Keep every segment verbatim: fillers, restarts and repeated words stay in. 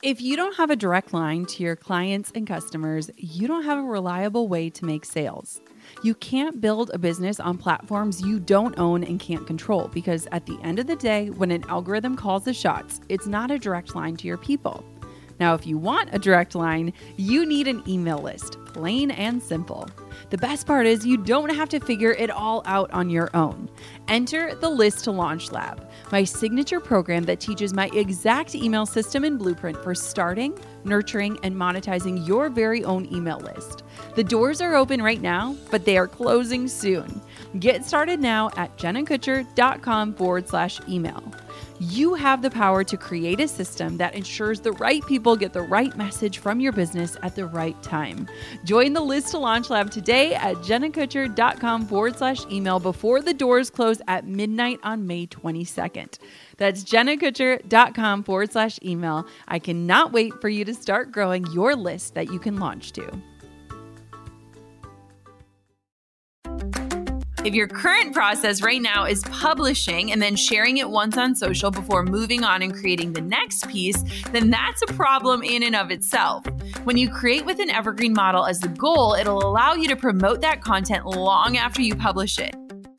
If you don't have a direct line to your clients and customers, you don't have a reliable way to make sales. You can't build a business on platforms you don't own and can't control, because at the end of the day, when an algorithm calls the shots, it's not a direct line to your people. Now, if you want a direct line, you need an email list, plain and simple. The best part is you don't have to figure it all out on your own. Enter the List to Launch Lab, my signature program that teaches my exact email system and blueprint for starting, nurturing, and monetizing your very own email list. The doors are open right now, but they are closing soon. Get started now at jennakutcher.com forward slash email. You have the power to create a system that ensures the right people get the right message from your business at the right time. Join the List to Launch Lab today at jennakutcher.com forward slash email before the doors close at midnight on May twenty-second. That's jennakutcher.com forward slash email. I cannot wait for you to start growing your list that you can launch to. If your current process right now is publishing and then sharing it once on social before moving on and creating the next piece, then that's a problem in and of itself. When you create with an evergreen model as the goal, it'll allow you to promote that content long after you publish it.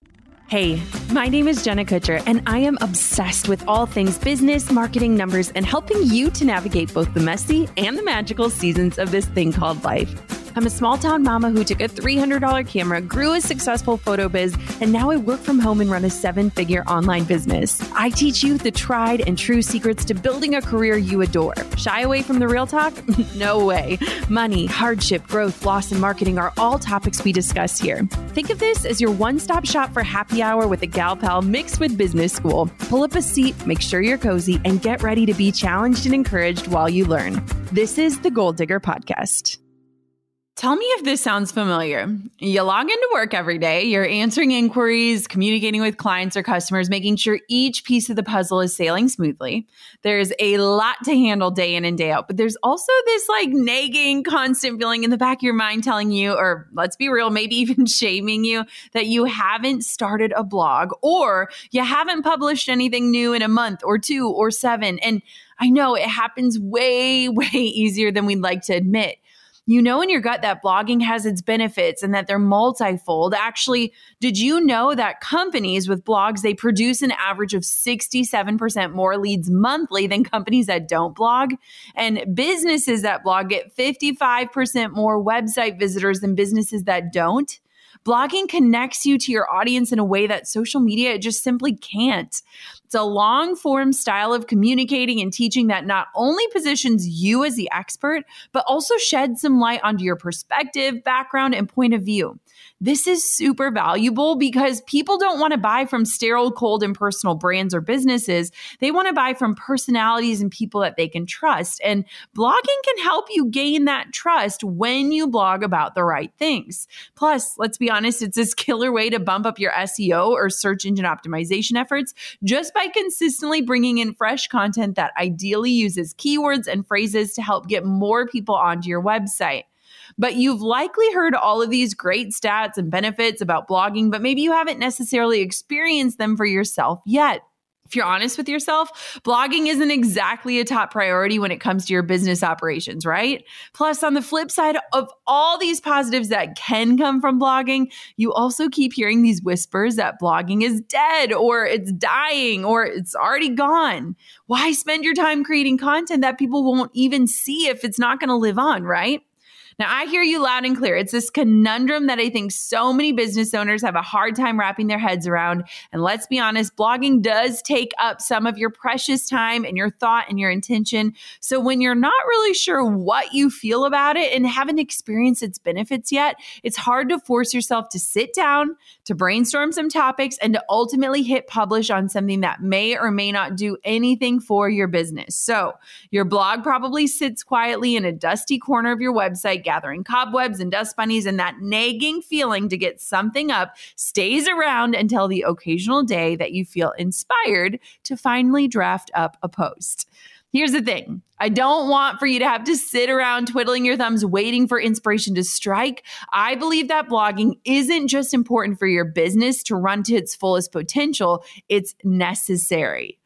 Hey, my name is Jenna Kutcher, and I am obsessed with all things business, marketing, numbers, and helping you to navigate both the messy and the magical seasons of this thing called life. I'm a small town mama who took a three hundred dollars camera, grew a successful photo biz, and now I work from home and run a seven-figure online business. I teach you the tried and true secrets to building a career you adore. Shy away from the real talk? No way. Money, hardship, growth, loss, and marketing are all topics we discuss here. Think of this as your one-stop shop for happy hour with a gal pal mixed with business school. Pull up a seat, make sure you're cozy, and get ready to be challenged and encouraged while you learn. This is the Goal Digger Podcast. Tell me if this sounds familiar. You log into work every day, you're answering inquiries, communicating with clients or customers, making sure each piece of the puzzle is sailing smoothly. There's a lot to handle day in and day out, but there's also this like nagging, constant feeling in the back of your mind telling you, or let's be real, maybe even shaming you that you haven't started a blog or you haven't published anything new in a month or two or seven. And I know it happens way, way easier than we'd like to admit. You know in your gut that blogging has its benefits and that they're multifold. Actually, did you know that companies with blogs, they produce an average of sixty-seven percent more leads monthly than companies that don't blog? And businesses that blog get fifty-five percent more website visitors than businesses that don't? Blogging connects you to your audience in a way that social media just simply can't. It's a long-form style of communicating and teaching that not only positions you as the expert, but also sheds some light onto your perspective, background, and point of view. This is super valuable because people don't want to buy from sterile, cold, impersonal brands or businesses. They want to buy from personalities and people that they can trust. And blogging can help you gain that trust when you blog about the right things. Plus, let's be honest, it's this killer way to bump up your S E O or search engine optimization efforts just by consistently bringing in fresh content that ideally uses keywords and phrases to help get more people onto your website. But you've likely heard all of these great stats and benefits about blogging, but maybe you haven't necessarily experienced them for yourself yet. If you're honest with yourself, blogging isn't exactly a top priority when it comes to your business operations, right? Plus, on the flip side of all these positives that can come from blogging, you also keep hearing these whispers that blogging is dead or it's dying or it's already gone. Why spend your time creating content that people won't even see if it's not going to live on, right? Now, I hear you loud and clear. It's this conundrum that I think so many business owners have a hard time wrapping their heads around. And let's be honest, blogging does take up some of your precious time and your thought and your intention. So when you're not really sure what you feel about it and haven't experienced its benefits yet, it's hard to force yourself to sit down, to brainstorm some topics, and to ultimately hit publish on something that may or may not do anything for your business. So your blog probably sits quietly in a dusty corner of your website, gathering cobwebs and dust bunnies, and that nagging feeling to get something up stays around until the occasional day that you feel inspired to finally draft up a post. Here's the thing. I don't want for you to have to sit around twiddling your thumbs waiting for inspiration to strike. I believe that blogging isn't just important for your business to run to its fullest potential, it's necessary.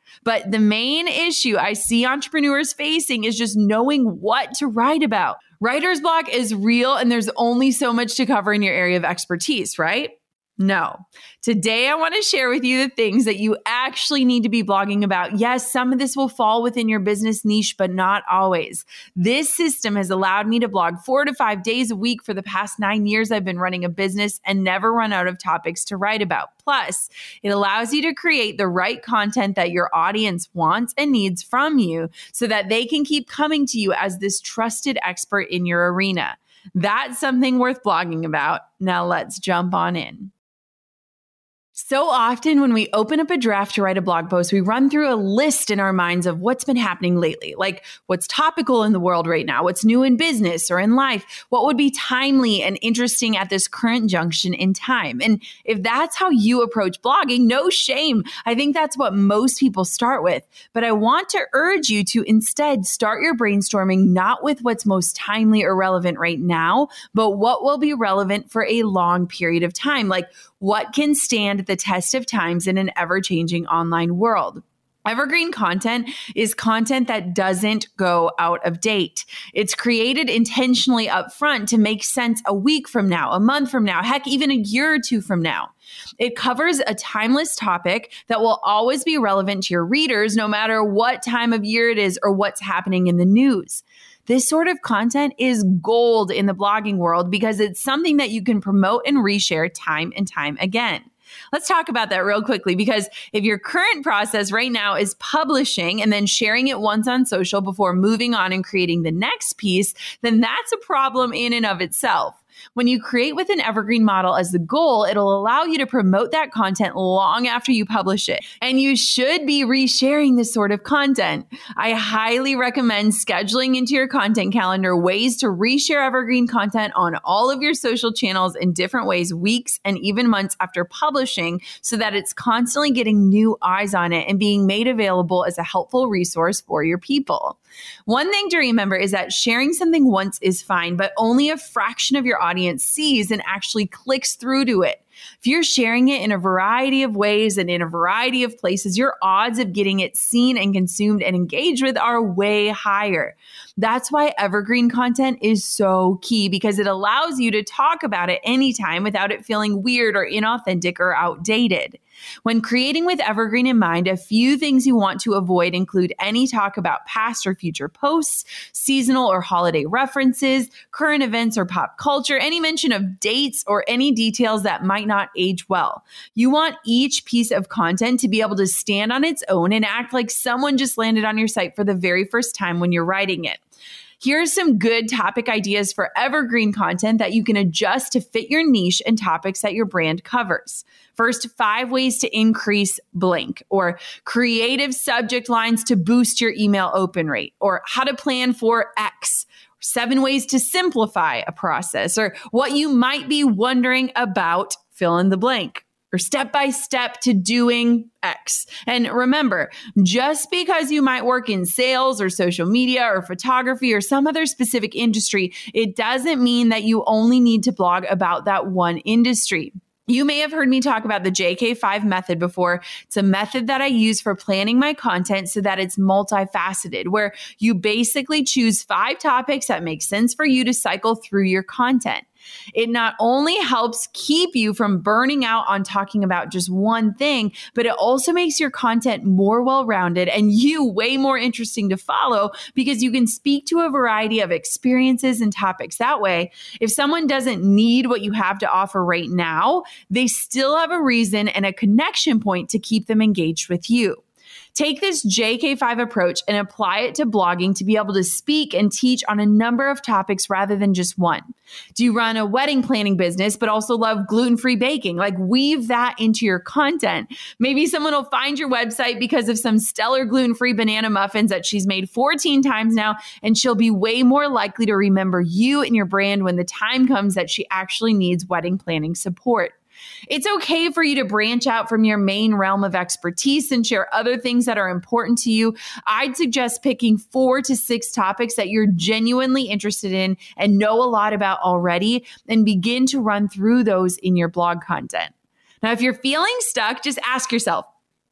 But the main issue I see entrepreneurs facing is just knowing what to write about. Writer's block is real, and there's only so much to cover in your area of expertise, right? No. Today, I want to share with you the things that you actually need to be blogging about. Yes, some of this will fall within your business niche, but not always. This system has allowed me to blog four to five days a week for the past nine years I've been running a business and never run out of topics to write about. Plus, it allows you to create the right content that your audience wants and needs from you so that they can keep coming to you as this trusted expert in your arena. That's something worth blogging about. Now let's jump on in. So often when we open up a draft to write a blog post, we run through a list in our minds of what's been happening lately, like what's topical in the world right now, what's new in business or in life, what would be timely and interesting at this current junction in time. And if that's how you approach blogging, no shame. I think that's what most people start with. But I want to urge you to instead start your brainstorming not with what's most timely or relevant right now, but what will be relevant for a long period of time, like what can stand the test of times in an ever-changing online world. Evergreen content is content that doesn't go out of date. It's created intentionally up front to make sense a week from now, a month from now, heck, even a year or two from now. It covers a timeless topic that will always be relevant to your readers, no matter what time of year it is or what's happening in the news. This sort of content is gold in the blogging world because it's something that you can promote and reshare time and time again. Let's talk about that real quickly, because if your current process right now is publishing and then sharing it once on social before moving on and creating the next piece, then that's a problem in and of itself. When you create with an evergreen model as the goal, it'll allow you to promote that content long after you publish it. And you should be resharing this sort of content. I highly recommend scheduling into your content calendar ways to reshare evergreen content on all of your social channels in different ways, weeks and even months after publishing, so that it's constantly getting new eyes on it and being made available as a helpful resource for your people. One thing to remember is that sharing something once is fine, but only a fraction of your audience sees and actually clicks through to it. If you're sharing it in a variety of ways and in a variety of places, your odds of getting it seen and consumed and engaged with are way higher. That's why evergreen content is so key, because it allows you to talk about it anytime without it feeling weird or inauthentic or outdated. When creating with evergreen in mind, a few things you want to avoid include any talk about past or future posts, seasonal or holiday references, current events or pop culture, any mention of dates, or any details that might not age well. You want each piece of content to be able to stand on its own and act like someone just landed on your site for the very first time when you're writing it. Here are some good topic ideas for evergreen content that you can adjust to fit your niche and topics that your brand covers. First, five ways to increase blank, or creative subject lines to boost your email open rate, or how to plan for X, seven ways to simplify a process, or what you might be wondering about, fill in the blank, or step-by-step to doing X. And remember, just because you might work in sales or social media or photography or some other specific industry, it doesn't mean that you only need to blog about that one industry. You may have heard me talk about the J K five method before. It's a method that I use for planning my content so that it's multifaceted, where you basically choose five topics that make sense for you to cycle through your content. It not only helps keep you from burning out on talking about just one thing, but it also makes your content more well-rounded and you way more interesting to follow, because you can speak to a variety of experiences and topics. That way, if someone doesn't need what you have to offer right now, they still have a reason and a connection point to keep them engaged with you. Take this J K five approach and apply it to blogging to be able to speak and teach on a number of topics rather than just one. Do you run a wedding planning business but also love gluten-free baking? Like, weave that into your content. Maybe someone will find your website because of some stellar gluten-free banana muffins that she's made fourteen times now, and she'll be way more likely to remember you and your brand when the time comes that she actually needs wedding planning support. It's okay for you to branch out from your main realm of expertise and share other things that are important to you. I'd suggest picking four to six topics that you're genuinely interested in and know a lot about already, and begin to run through those in your blog content. Now, if you're feeling stuck, just ask yourself, if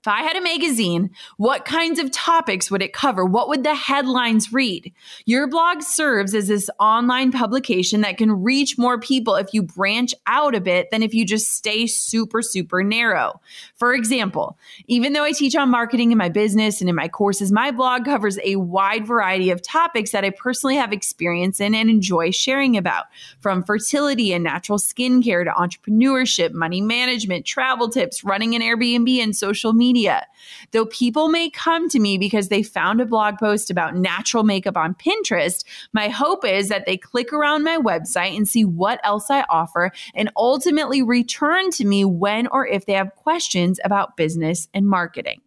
If I had a magazine, what kinds of topics would it cover? What would the headlines read? Your blog serves as this online publication that can reach more people if you branch out a bit than if you just stay super, super narrow. For example, even though I teach on marketing in my business and in my courses, my blog covers a wide variety of topics that I personally have experience in and enjoy sharing about, from fertility and natural skincare to entrepreneurship, money management, travel tips, running an Airbnb, and social media. Media. Though people may come to me because they found a blog post about natural makeup on Pinterest, my hope is that they click around my website and see what else I offer and ultimately return to me when or if they have questions about business and marketing.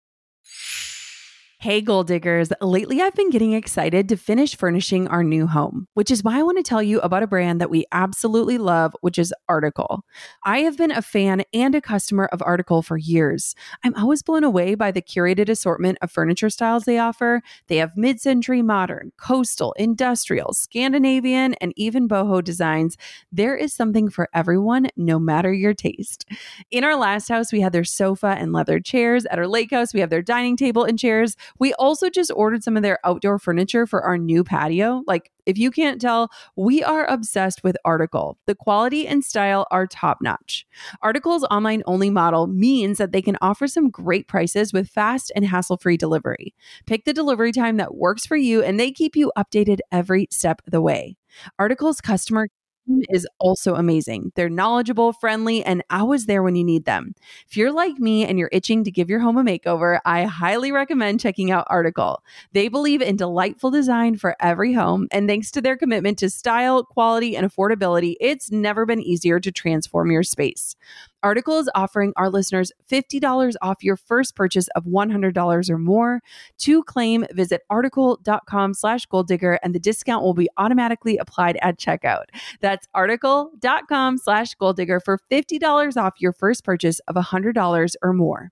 Hey, goal diggers. Lately, I've been getting excited to finish furnishing our new home, which is why I want to tell you about a brand that we absolutely love, which is Article. I have been a fan and a customer of Article for years. I'm always blown away by the curated assortment of furniture styles they offer. They have mid-century modern, coastal, industrial, Scandinavian, and even boho designs. There is something for everyone, no matter your taste. In our last house, we had their sofa and leather chairs. At our lake house, we have their dining table and chairs. We also just ordered some of their outdoor furniture for our new patio. Like, if you can't tell, we are obsessed with Article. The quality and style are top-notch. Article's online-only model means that they can offer some great prices with fast and hassle-free delivery. Pick the delivery time that works for you, and they keep you updated every step of the way. Article's customer is also amazing. They're knowledgeable, friendly, and always there when you need them. If you're like me and you're itching to give your home a makeover, I highly recommend checking out Article. They believe in delightful design for every home, and thanks to their commitment to style, quality, and affordability, it's never been easier to transform your space. Article is offering our listeners fifty dollars off your first purchase of one hundred dollars or more. To claim, visit article.com slash goal digger, and the discount will be automatically applied at checkout. That's article.com slash goal digger for fifty dollars off your first purchase of one hundred dollars or more.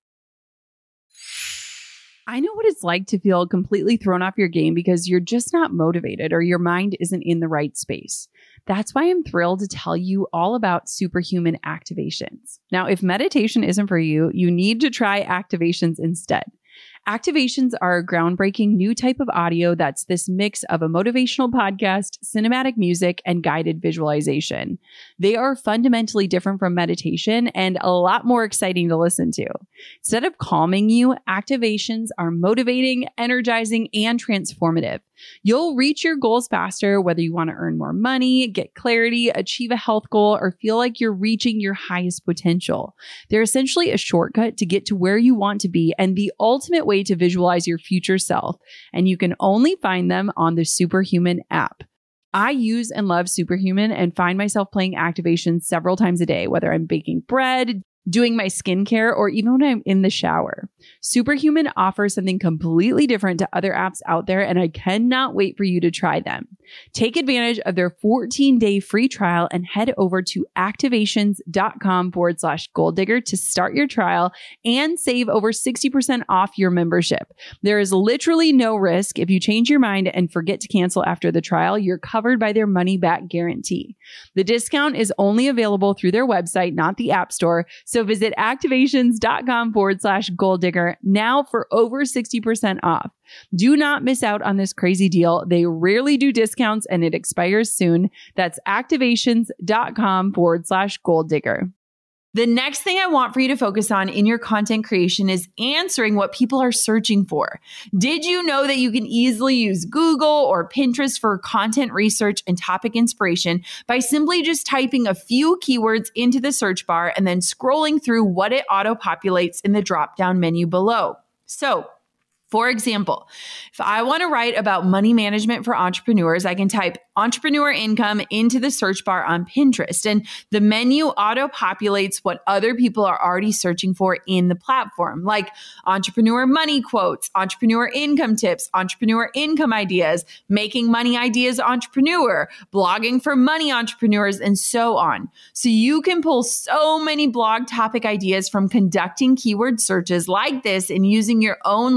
I know what it's like to feel completely thrown off your game because you're just not motivated or your mind isn't in the right space. That's why I'm thrilled to tell you all about Superhuman Activations. Now, if meditation isn't for you, you need to try Activations instead. Activations are a groundbreaking new type of audio that's this mix of a motivational podcast, cinematic music, and guided visualization. They are fundamentally different from meditation and a lot more exciting to listen to. Instead of calming you, activations are motivating, energizing, and transformative. You'll reach your goals faster, whether you want to earn more money, get clarity, achieve a health goal, or feel like you're reaching your highest potential. They're essentially a shortcut to get to where you want to be and the ultimate way to visualize your future self. And you can only find them on the Superhuman app. I use and love Superhuman and find myself playing activations several times a day, whether I'm baking bread, doing my skincare, or even when I'm in the shower. Superhuman offers something completely different to other apps out there, and I cannot wait for you to try them. Take advantage of their fourteen-day free trial and head over to activations.com forward slash goal digger to start your trial and save over sixty percent off your membership. There is literally no risk. If you change your mind and forget to cancel after the trial, you're covered by their money-back guarantee. The discount is only available through their website, not the App Store. So visit activations.com forward slash goal digger now for over sixty percent off. Do not miss out on this crazy deal. They rarely do discounts and it expires soon. That's activations.com forward slash goal digger. The next thing I want for you to focus on in your content creation is answering what people are searching for. Did you know that you can easily use Google or Pinterest for content research and topic inspiration by simply just typing a few keywords into the search bar and then scrolling through what it auto-populates in the drop-down menu below? So, for example, if I want to write about money management for entrepreneurs, I can type entrepreneur income into the search bar on Pinterest, and the menu auto-populates what other people are already searching for in the platform, like entrepreneur money quotes, entrepreneur income tips, entrepreneur income ideas, making money ideas entrepreneur, blogging for money entrepreneurs, and so on. So you can pull so many blog topic ideas from conducting keyword searches like this and using your own list of topics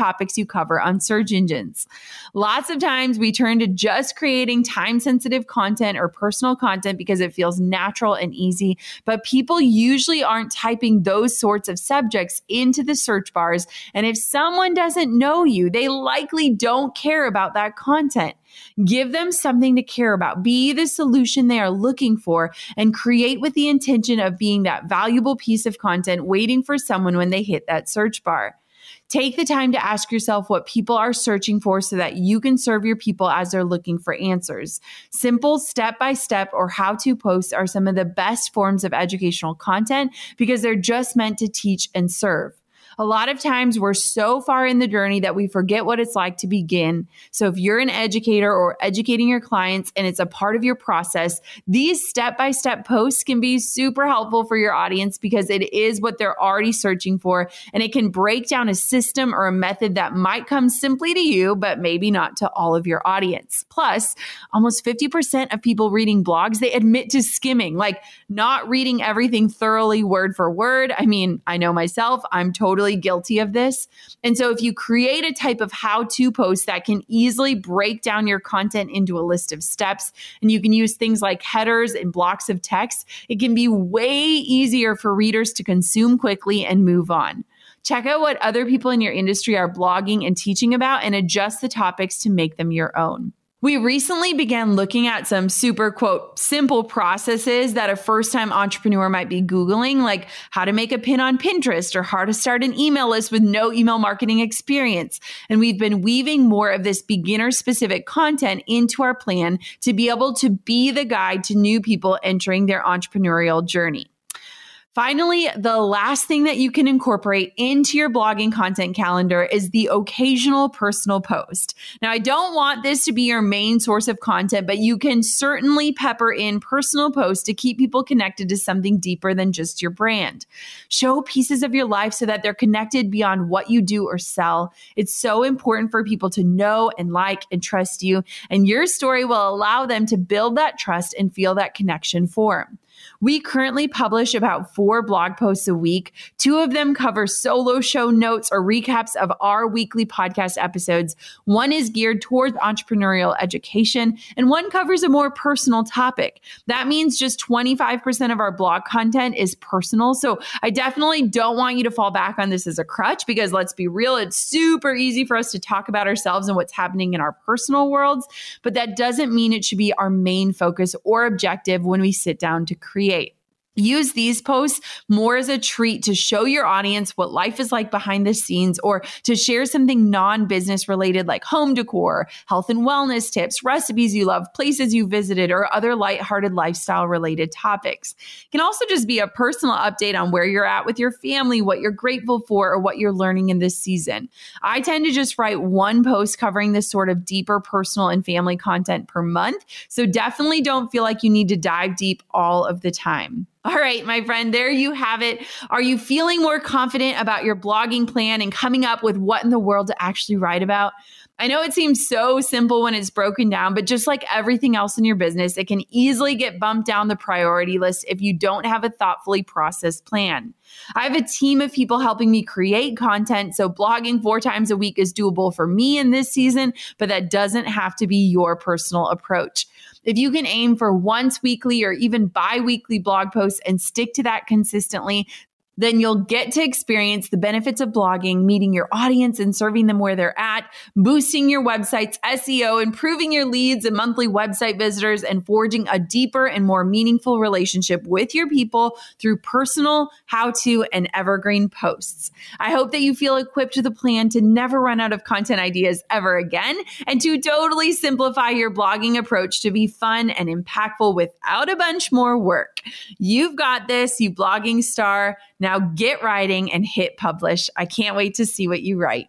topics you cover on search engines. Lots of times we turn to just creating time-sensitive content or personal content because it feels natural and easy, but people usually aren't typing those sorts of subjects into the search bars. And if someone doesn't know you, they likely don't care about that content. Give them something to care about. Be the solution they are looking for and create with the intention of being that valuable piece of content waiting for someone when they hit that search bar. Take the time to ask yourself what people are searching for so that you can serve your people as they're looking for answers. Simple step-by-step or how-to posts are some of the best forms of educational content because they're just meant to teach and serve. A lot of times we're so far in the journey that we forget what it's like to begin. So if you're an educator or educating your clients and it's a part of your process, these step-by-step posts can be super helpful for your audience because it is what they're already searching for, and it can break down a system or a method that might come simply to you, but maybe not to all of your audience. Plus, almost fifty percent of people reading blogs, they admit to skimming, like not reading everything thoroughly word for word. I mean, I know myself, I'm totally guilty of this. And so if you create a type of how-to post that can easily break down your content into a list of steps, and you can use things like headers and blocks of text, it can be way easier for readers to consume quickly and move on. Check out what other people in your industry are blogging and teaching about and adjust the topics to make them your own. We recently began looking at some super, quote, simple processes that a first-time entrepreneur might be Googling, like how to make a pin on Pinterest or how to start an email list with no email marketing experience. And we've been weaving more of this beginner-specific content into our plan to be able to be the guide to new people entering their entrepreneurial journey. Finally, the last thing that you can incorporate into your blogging content calendar is the occasional personal post. Now, I don't want this to be your main source of content, but you can certainly pepper in personal posts to keep people connected to something deeper than just your brand. Show pieces of your life so that they're connected beyond what you do or sell. It's so important for people to know and like and trust you, and your story will allow them to build that trust and feel that connection form. We currently publish about four blog posts a week. Two of them cover solo show notes or recaps of our weekly podcast episodes. One is geared towards entrepreneurial education, and one covers a more personal topic. That means just twenty-five percent of our blog content is personal. So I definitely don't want you to fall back on this as a crutch because let's be real, it's super easy for us to talk about ourselves and what's happening in our personal worlds, but that doesn't mean it should be our main focus or objective when we sit down to create. Use these posts more as a treat to show your audience what life is like behind the scenes, or to share something non-business related like home decor, health and wellness tips, recipes you love, places you visited, or other lighthearted lifestyle related topics. It can also just be a personal update on where you're at with your family, what you're grateful for, or what you're learning in this season. I tend to just write one post covering this sort of deeper personal and family content per month. So definitely don't feel like you need to dive deep all of the time. All right, my friend, there you have it. Are you feeling more confident about your blogging plan and coming up with what in the world to actually write about? I know it seems so simple when it's broken down, but just like everything else in your business, it can easily get bumped down the priority list if you don't have a thoughtfully processed plan. I have a team of people helping me create content, so blogging four times a week is doable for me in this season, but that doesn't have to be your personal approach. If you can aim for once weekly or even bi-weekly blog posts and stick to that consistently, then you'll get to experience the benefits of blogging, meeting your audience and serving them where they're at, boosting your website's S E O, improving your leads and monthly website visitors, and forging a deeper and more meaningful relationship with your people through personal, how-to, and evergreen posts. I hope that you feel equipped with a plan to never run out of content ideas ever again, and to totally simplify your blogging approach to be fun and impactful without a bunch more work. You've got this, you blogging star. Now get writing and hit publish. I can't wait to see what you write.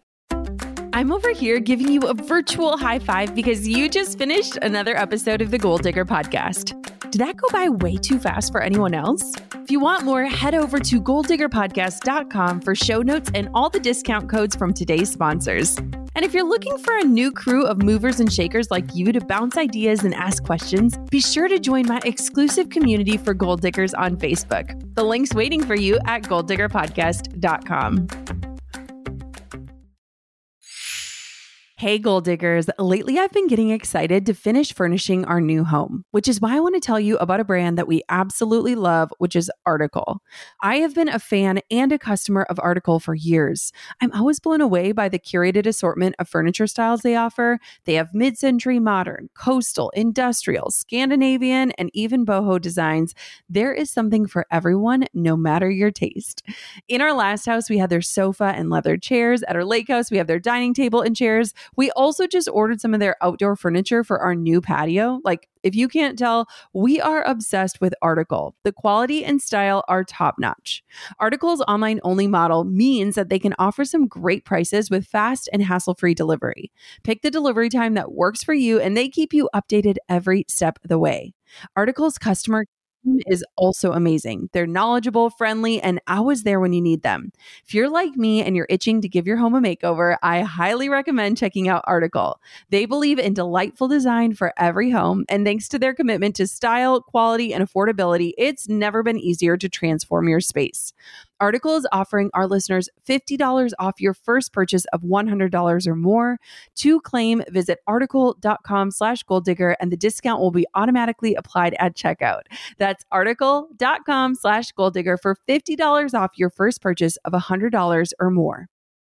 I'm over here giving you a virtual high five because you just finished another episode of the Goal Digger podcast. Did that go by way too fast for anyone else? If you want more, head over to goal digger podcast dot com for show notes and all the discount codes from today's sponsors. And if you're looking for a new crew of movers and shakers like you to bounce ideas and ask questions, be sure to join my exclusive community for Goal Diggers on Facebook. The link's waiting for you at goal digger podcast dot com. Hey, goal diggers. Lately, I've been getting excited to finish furnishing our new home, which is why I want to tell you about a brand that we absolutely love, which is Article. I have been a fan and a customer of Article for years. I'm always blown away by the curated assortment of furniture styles they offer. They have mid-century modern, coastal, industrial, Scandinavian, and even boho designs. There is something for everyone, no matter your taste. In our last house, we had their sofa and leather chairs. At our lake house, we have their dining table and chairs. We also just ordered some of their outdoor furniture for our new patio. Like, if you can't tell, we are obsessed with Article. The quality and style are top notch. Article's online only model means that they can offer some great prices with fast and hassle-free delivery. Pick the delivery time that works for you, and they keep you updated every step of the way. Article's customer is also amazing. They're knowledgeable, friendly, and always there when you need them. If you're like me and you're itching to give your home a makeover, I highly recommend checking out Article. They believe in delightful design for every home, and thanks to their commitment to style, quality, and affordability, it's never been easier to transform your space. Article is offering our listeners fifty dollars off your first purchase of one hundred dollars or more. To claim, visit article.com slash goal digger, and the discount will be automatically applied at checkout. That's article.com slash goal digger for fifty dollars off your first purchase of one hundred dollars or more.